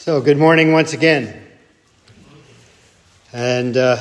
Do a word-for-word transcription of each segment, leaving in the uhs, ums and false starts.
So, good morning once again. And uh,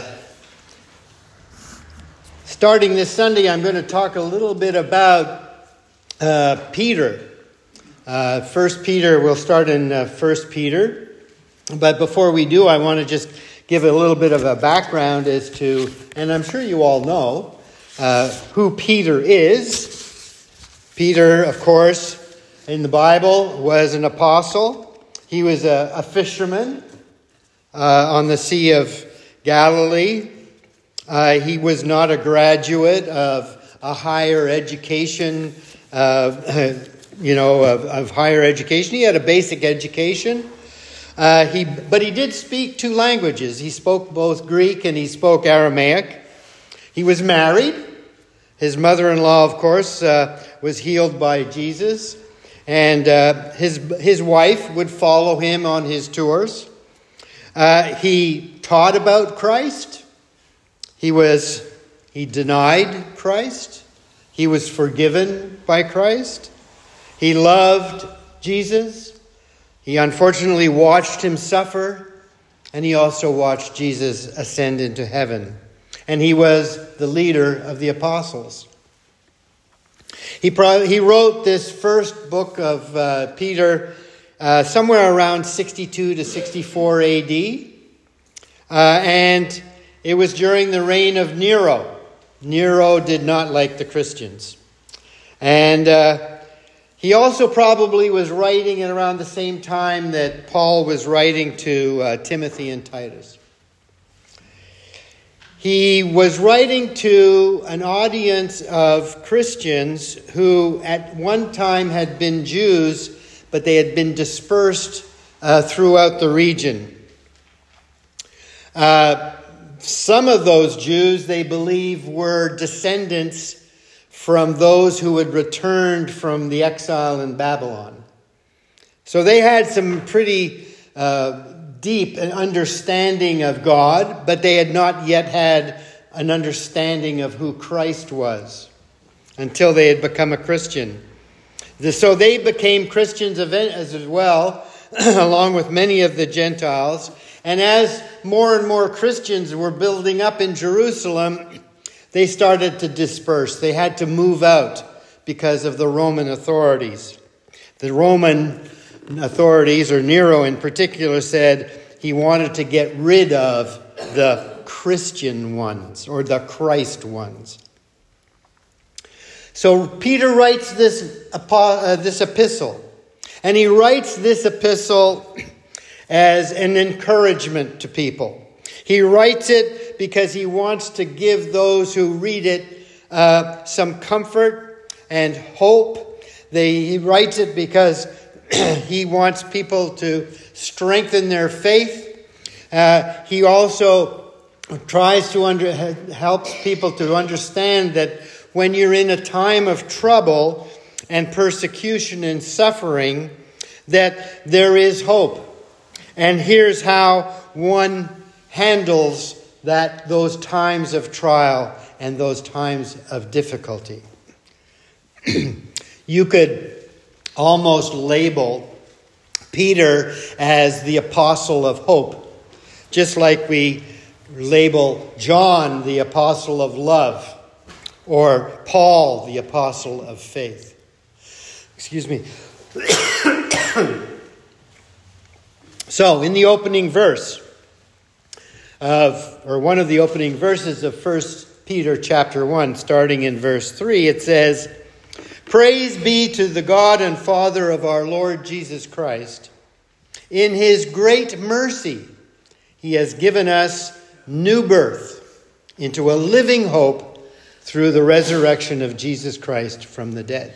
starting this Sunday, I'm going to talk a little bit about uh, Peter. Uh, First Peter, we'll start in uh, First Peter. But before we do, I want to just give a little bit of a background as to, and I'm sure you all know, uh, who Peter is. Peter, of course, in the Bible, was an apostle. He was a, a fisherman uh, on the Sea of Galilee. Uh, he was not a graduate of a higher education, uh, you know, of, of higher education. He had a basic education. Uh, he, but he did speak two languages. He spoke both Greek and he spoke Aramaic. He was married. His mother-in-law, of course, uh, was healed by Jesus. And uh, his his wife would follow him on his tours. Uh, he taught about Christ. He was he denied Christ. He was forgiven by Christ. He loved Jesus. He unfortunately watched him suffer, and he also watched Jesus ascend into heaven. And he was the leader of the apostles. He probably, he wrote this first book of uh, Peter uh, somewhere around sixty-two to sixty-four A D. Uh, and it was during the reign of Nero. Nero did not like the Christians. And uh, he also probably was writing at around the same time that Paul was writing to uh, Timothy and Titus. He was writing to an audience of Christians who at one time had been Jews, but they had been dispersed uh, throughout the region. Uh, some of those Jews, they believe, were descendants from those who had returned from the exile in Babylon. So they had some pretty uh, deep understanding of God, but they had not yet had an understanding of who Christ was until they had become a Christian. So they became Christians as well, along with many of the Gentiles. And as more and more Christians were building up in Jerusalem, they started to disperse. They had to move out because of the Roman authorities. The Roman authorities, or Nero in particular, said he wanted to get rid of the Christian ones, or the Christ ones. So Peter writes this, uh, this epistle, and he writes this epistle as an encouragement to people. He writes it because he wants to give those who read it uh, some comfort and hope. They, he writes it because he wants people to strengthen their faith. Uh, he also tries to under, helps people to understand that when you're in a time of trouble and persecution and suffering, that there is hope. And here's how one handles that those times of trial and those times of difficulty. You could almost label Peter as the apostle of hope, just like we label John the apostle of love, or Paul the apostle of faith. Excuse me. So, in the opening verse of, or one of the opening verses of First Peter chapter one, starting in verse three, it says, "Praise be to the God and Father of our Lord Jesus Christ. In his great mercy, he has given us new birth into a living hope through the resurrection of Jesus Christ from the dead."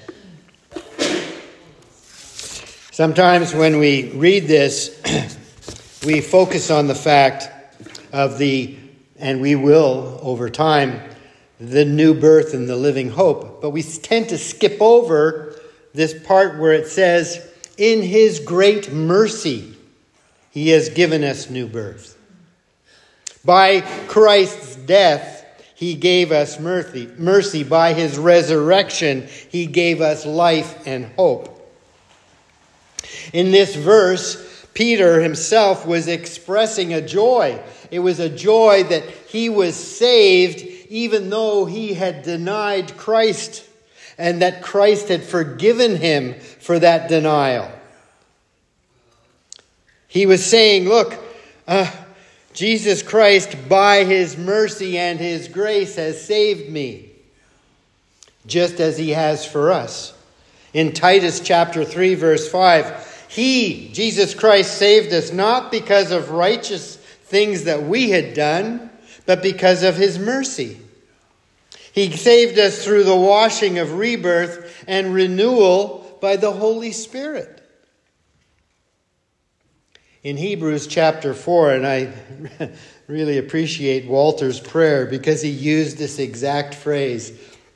Sometimes when we read this, we focus on the fact of the, and we will over time, the new birth and the living hope. But we tend to skip over this part where it says, in his great mercy, he has given us new birth. By Christ's death, he gave us mercy. Mercy. By his resurrection, he gave us life and hope. In this verse, Peter himself was expressing a joy. It was a joy that he was saved even though he had denied Christ, and that Christ had forgiven him for that denial. He was saying, look, uh, Jesus Christ, by his mercy and his grace, has saved me, just as he has for us. In Titus chapter three, verse five, He, Jesus Christ, saved us not because of righteous things that we had done, but because of his mercy. He saved us through the washing of rebirth and renewal by the Holy Spirit. In Hebrews chapter four, and I really appreciate Walter's prayer because he used this exact phrase.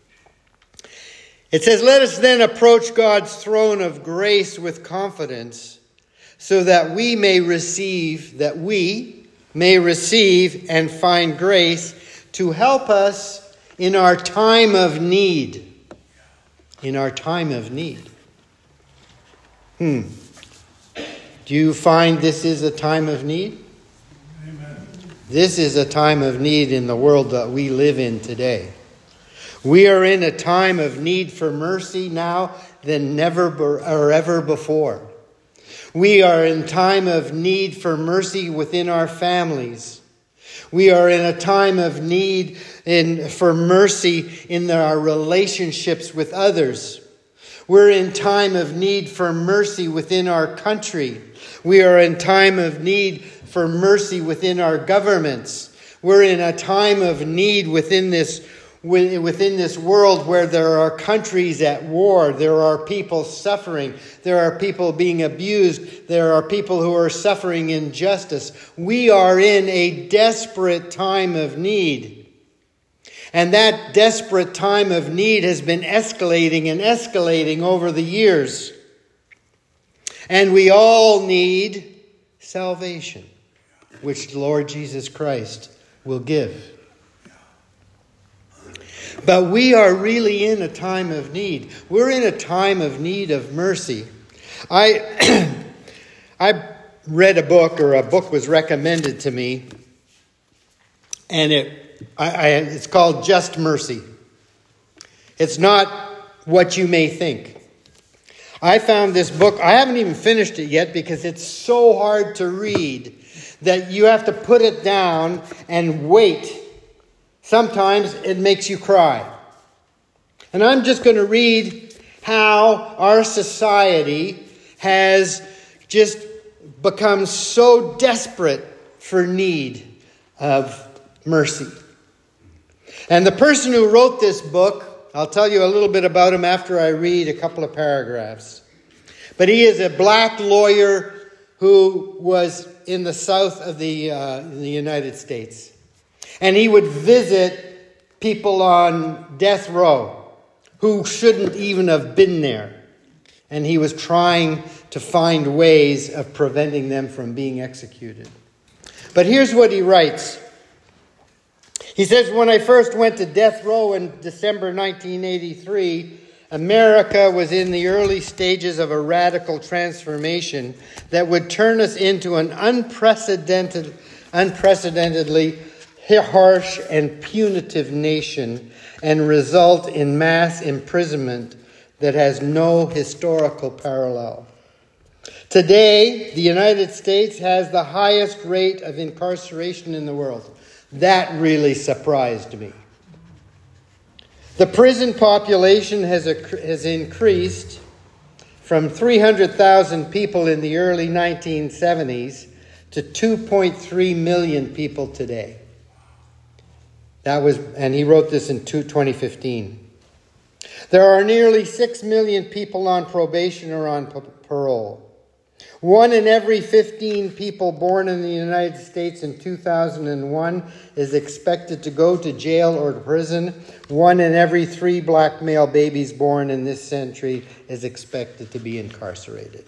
It says, "Let us then approach God's throne of grace with confidence, so that we may receive, that we may receive and find grace to help us in our time of need." In our time of need. Hmm. Do you find this is a time of need? Amen. This is a time of need in the world that we live in today. We are in a time of need for mercy now than never or ever before. We are in time of need for mercy within our families. We are in a time of need in, for mercy in our relationships with others. We're in time of need for mercy within our country. We are in time of need for mercy within our governments. We're in a time of need within this Within this world where there are countries at war, there are people suffering, there are people being abused, there are people who are suffering injustice. We are in a desperate time of need. And that desperate time of need has been escalating and escalating over the years. And we all need salvation, which the Lord Jesus Christ will give. But we are really in a time of need. We're in a time of need of mercy. I I read a book, or a book was recommended to me, and it I, I, it's called Just Mercy. It's not what you may think. I found this book, I haven't even finished it yet because it's so hard to read that you have to put it down and wait. Sometimes it makes you cry. And I'm just going to read how our society has just become so desperate for need of mercy. And the person who wrote this book, I'll tell you a little bit about him after I read a couple of paragraphs. But he is a black lawyer who was in the south of the, uh, the United States. And he would visit people on death row who shouldn't even have been there. And he was trying to find ways of preventing them from being executed. But here's what he writes. He says, "When I first went to death row in December nineteen eighty-three, America was in the early stages of a radical transformation that would turn us into an unprecedented, unprecedentedly harsh and punitive nation and result in mass imprisonment that has no historical parallel. Today, the United States has the highest rate of incarceration in the world." That really surprised me. The prison population has, has increased from three hundred thousand people in the early nineteen seventies to two point three million people today. That was, and he wrote this in twenty fifteen. There are nearly six million people on probation or on p- parole. One in every fifteen people born in the United States in two thousand one is expected to go to jail or to prison. One in every three black male babies born in this century is expected to be incarcerated.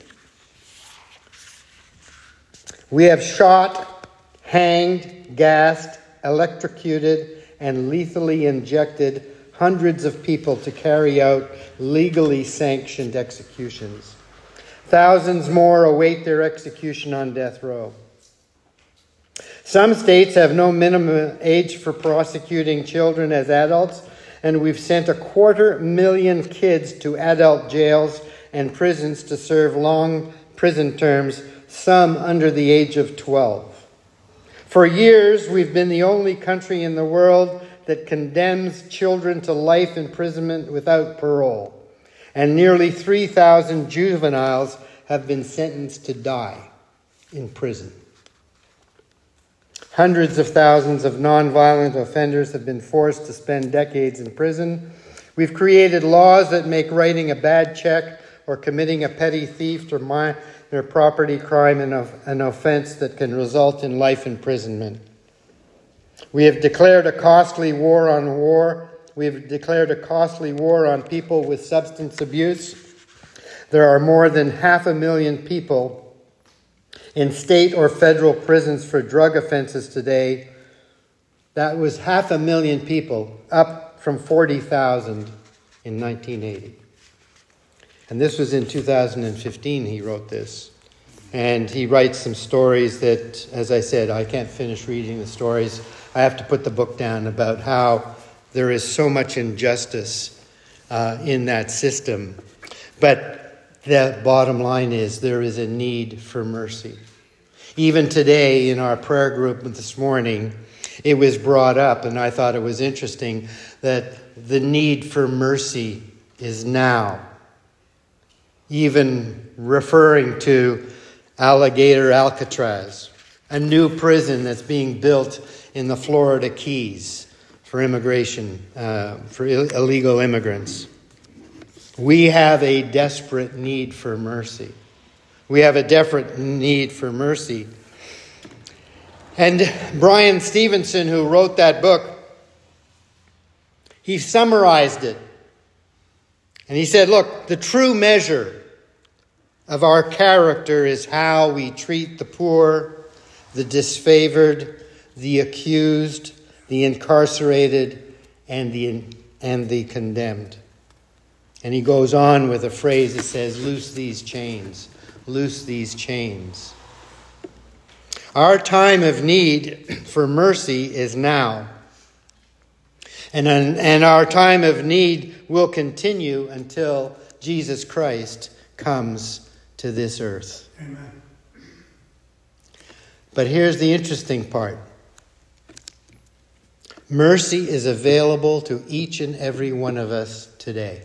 We have shot, hanged, gassed, electrocuted, and lethally injected hundreds of people to carry out legally sanctioned executions. Thousands more await their execution on death row. Some states have no minimum age for prosecuting children as adults, and we've sent a quarter million kids to adult jails and prisons to serve long prison terms, some under the age of twelve. For years, we've been the only country in the world that condemns children to life imprisonment without parole, and nearly three thousand juveniles have been sentenced to die in prison. Hundreds of thousands of nonviolent offenders have been forced to spend decades in prison. We've created laws that make writing a bad check or committing a petty theft or minor property crime an offense that can result in life imprisonment. We have declared a costly war on war. We have declared a costly war on people with substance abuse. There are more than half a million people in state or federal prisons for drug offenses today. That was half a million people, up from forty thousand in nineteen eighty. And this was in two thousand fifteen he wrote this. And he writes some stories that, as I said, I can't finish reading the stories. I have to put the book down about how there is so much injustice uh, in that system. But the bottom line is there is a need for mercy. Even today in our prayer group this morning, it was brought up, and I thought it was interesting, that the need for mercy is now. Even referring to Alligator Alcatraz, a new prison that's being built in the Florida Keys for immigration, uh, for Ill- illegal immigrants. We have a desperate need for mercy. We have a desperate need for mercy. And Brian Stevenson, who wrote that book, he summarized it. And he said, look, the true measure of our character is how we treat the poor, the disfavored, the accused, the incarcerated, and the, and the condemned. And he goes on with a phrase that says, loose these chains, loose these chains. Our time of need for mercy is now. And, and our time of need will continue until Jesus Christ comes to this earth. Amen. But here's the interesting part. Mercy is available to each and every one of us today.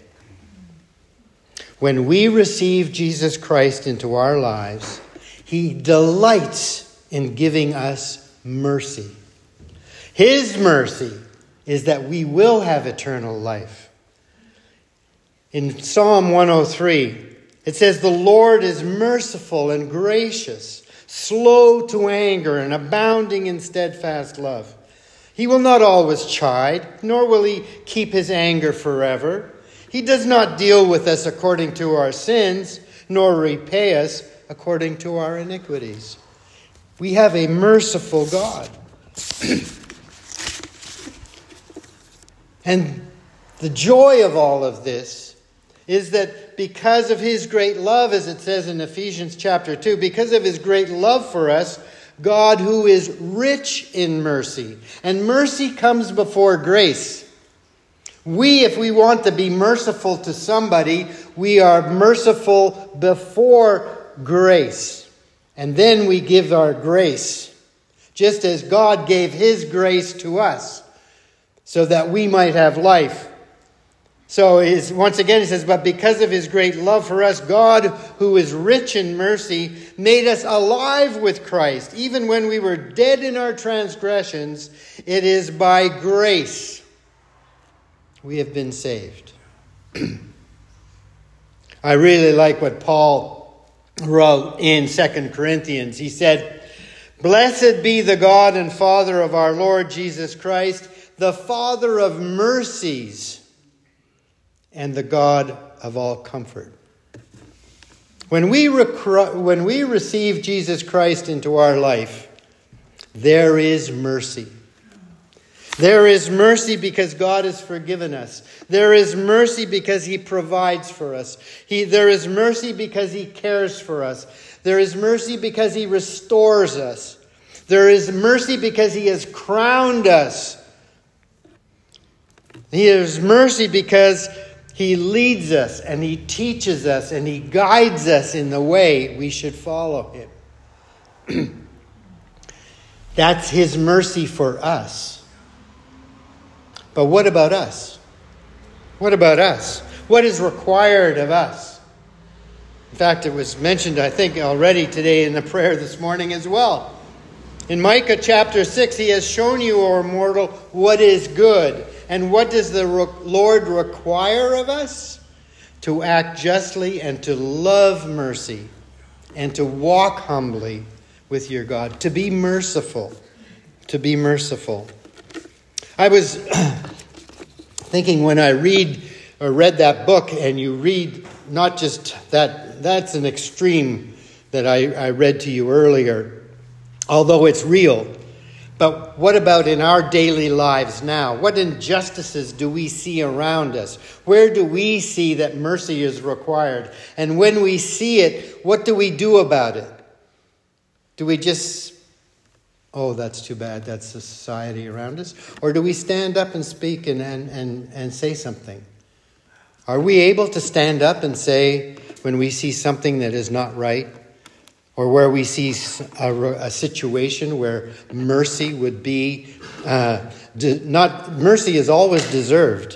When we receive Jesus Christ into our lives, he delights in giving us mercy. His mercy is that we will have eternal life. In Psalm one oh three, it says, the Lord is merciful and gracious, slow to anger and abounding in steadfast love. He will not always chide, nor will he keep his anger forever. He does not deal with us according to our sins, nor repay us according to our iniquities. We have a merciful God. And the joy of all of this is that because of his great love, as it says in Ephesians chapter two, because of his great love for us, God, who is rich in mercy, and mercy comes before grace. We, if we want to be merciful to somebody, we are merciful before grace. And then we give our grace, just as God gave his grace to us, so that we might have life. So is, once again he says, but because of his great love for us, God, who is rich in mercy, made us alive with Christ. Even when we were dead in our transgressions, it is by grace we have been saved. I really like what Paul wrote in Second Corinthians. He said, blessed be the God and Father of our Lord Jesus Christ, the Father of mercies and the God of all comfort. When we, rec- when we receive Jesus Christ into our life, there is mercy. There is mercy because God has forgiven us. There is mercy because he provides for us. He, there is mercy because he cares for us. There is mercy because he restores us. There is mercy because he has crowned us. He has mercy because he leads us and he teaches us and he guides us in the way we should follow him. That's his mercy for us. But what about us? What about us? What is required of us? In fact, it was mentioned, I think, already today in the prayer this morning as well. In Micah chapter six, he has shown you, O mortal, what is good. And what does the Lord require of us? To act justly and to love mercy and to walk humbly with your God. To be merciful. To be merciful. I was thinking when I read or read that book, and you read not just that, that's an extreme that I, I read to you earlier, although it's real. But what about in our daily lives now? What injustices do we see around us? Where do we see that mercy is required? And when we see it, what do we do about it? Do we just, oh, that's too bad, that's the society around us? Or do we stand up and speak and, and, and, and say something? Are we able to stand up and say when we see something that is not right? Or where we see a, a situation where mercy would be, uh, de- not mercy is always deserved.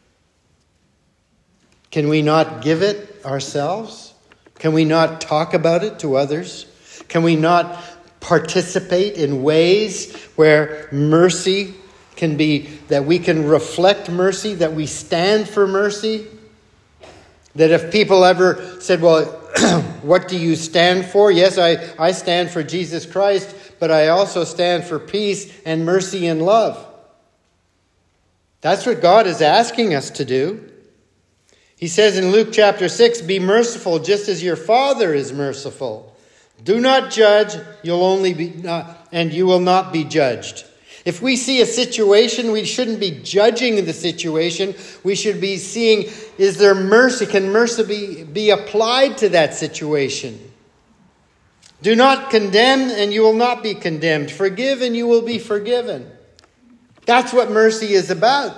Can we not give it ourselves? Can we not talk about it to others? Can we not participate in ways where mercy can be, that we can reflect mercy, that we stand for mercy? That if people ever said, well, what do you stand for? Yes, I, I stand for Jesus Christ, but I also stand for peace and mercy and love. That's what God is asking us to do. He says in Luke chapter six, be merciful just as your Father is merciful. Do not judge, you'll only be not, and you will not be judged. If we see a situation, we shouldn't be judging the situation. We should be seeing, is there mercy? Can mercy be, be applied to that situation? Do not condemn, and you will not be condemned. Forgive, and you will be forgiven. That's what mercy is about.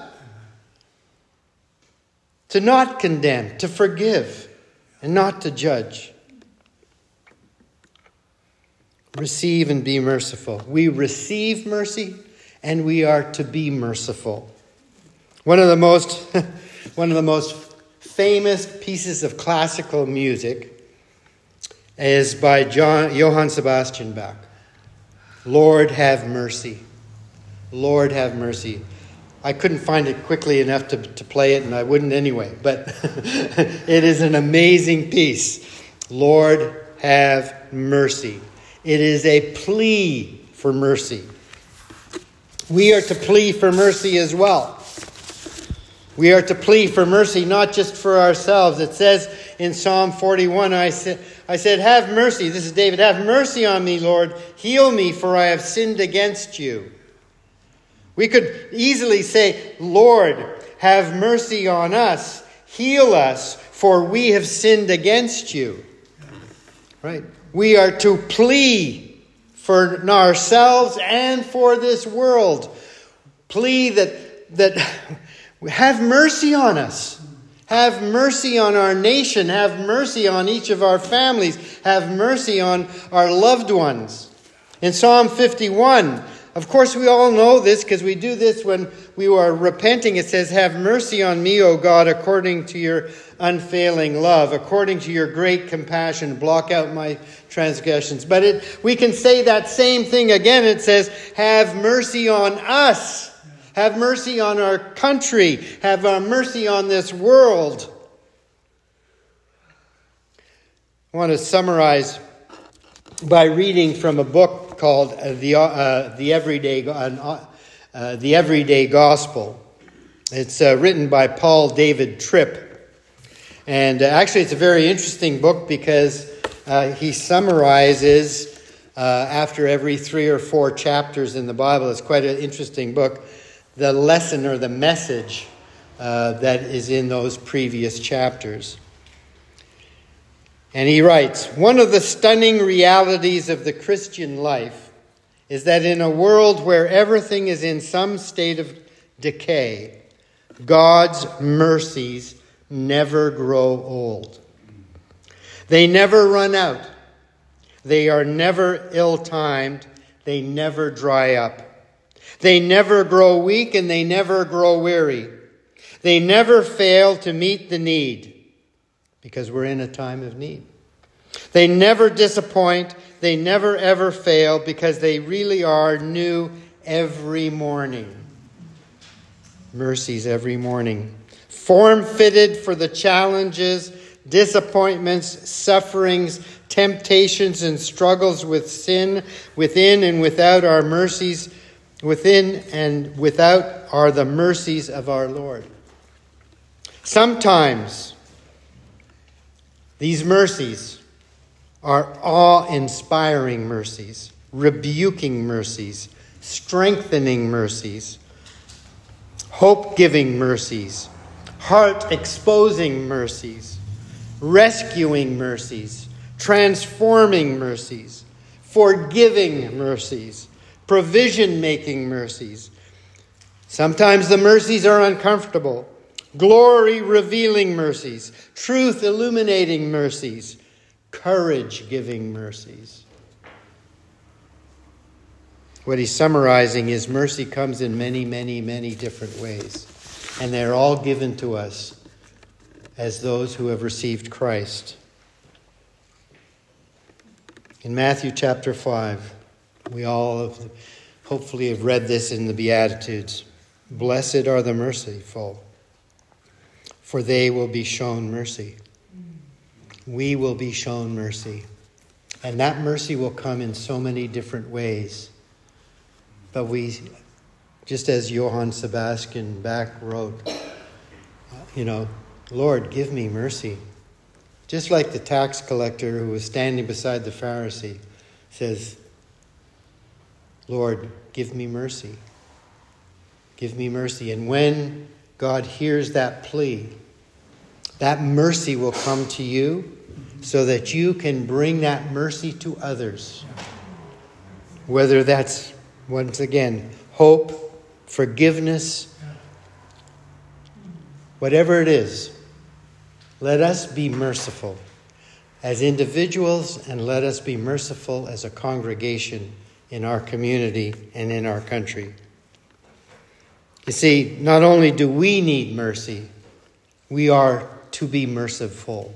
To not condemn, to forgive, and not to judge. Receive and be merciful. We receive mercy, and we are to be merciful. One of the most, one of the most famous pieces of classical music is by John, Johann Sebastian Bach. Lord, have mercy. Lord, have mercy. I couldn't find it quickly enough to, to play it, and I wouldn't anyway. But it is an amazing piece. Lord, have mercy. It is a plea for mercy. We are to plea for mercy as well. We are to plea for mercy, not just for ourselves. It says in Psalm forty-one, I said, I said, have mercy. This is David. Have mercy on me, Lord. Heal me, for I have sinned against you. We could easily say, Lord, have mercy on us. Heal us, for we have sinned against you. Right? We are to plea for ourselves and for this world. Plea that, that have mercy on us. Have mercy on our nation. Have mercy on each of our families. Have mercy on our loved ones. In Psalm fifty-one, of course we all know this because we do this when we are repenting. It says, have mercy on me, O God, according to your unfailing love, according to your great compassion, blot out my transgressions. But it, we can say that same thing again. It says, have mercy on us. Have mercy on our country. Have mercy on this world. I want to summarize by reading from a book called uh, the uh, the Everyday uh, uh, the Everyday Gospel. It's uh, written by Paul David Tripp. And uh, actually, it's a very interesting book because uh, he summarizes uh, after every three or four chapters in the Bible. It's quite an interesting book. the lesson or the message uh, that is in those previous chapters. And he writes, one of the stunning realities of the Christian life is that in a world where everything is in some state of decay, God's mercies never grow old. They never run out. They are never ill-timed. They never dry up. They never grow weak and they never grow weary. They never fail to meet the need because we're in a time of need. They never disappoint. They never ever fail because they really are new every morning. Mercies every morning. Form-fitted for the challenges, disappointments, sufferings, temptations, and struggles with sin within and without our mercies. Within and without are the mercies of our Lord. Sometimes these mercies are awe-inspiring mercies, rebuking mercies, strengthening mercies, hope-giving mercies, heart-exposing mercies, rescuing mercies, transforming mercies, forgiving mercies, provision-making mercies. Sometimes the mercies are uncomfortable, glory-revealing mercies, truth-illuminating mercies, courage-giving mercies. What he's summarizing is mercy comes in many, many, many different ways. And they're all given to us as those who have received Christ. In Matthew chapter five, we all have, hopefully have read this in the Beatitudes. Blessed are the merciful, for they will be shown mercy. We will be shown mercy. And that mercy will come in so many different ways. But we, just as Johann Sebastian Bach wrote, you know, Lord, give me mercy. Just like the tax collector who was standing beside the Pharisee says, Lord, give me mercy. Give me mercy. And when God hears that plea, that mercy will come to you so that you can bring that mercy to others. Whether that's, once again, hope, forgiveness, whatever it is, let us be merciful as individuals and let us be merciful as a congregation in our community and in our country. You see, not only do we need mercy, we are to be merciful.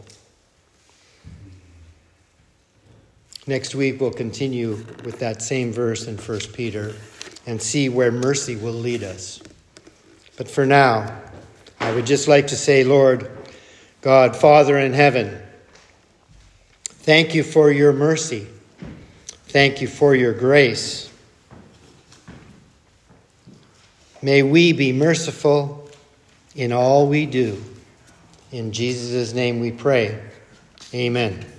Next week we'll continue with that same verse in First Peter and see where mercy will lead us. But for now, I would just like to say, Lord, God, Father in heaven, thank you for your mercy. Thank you for your grace. May we be merciful in all we do. In Jesus' name we pray. Amen.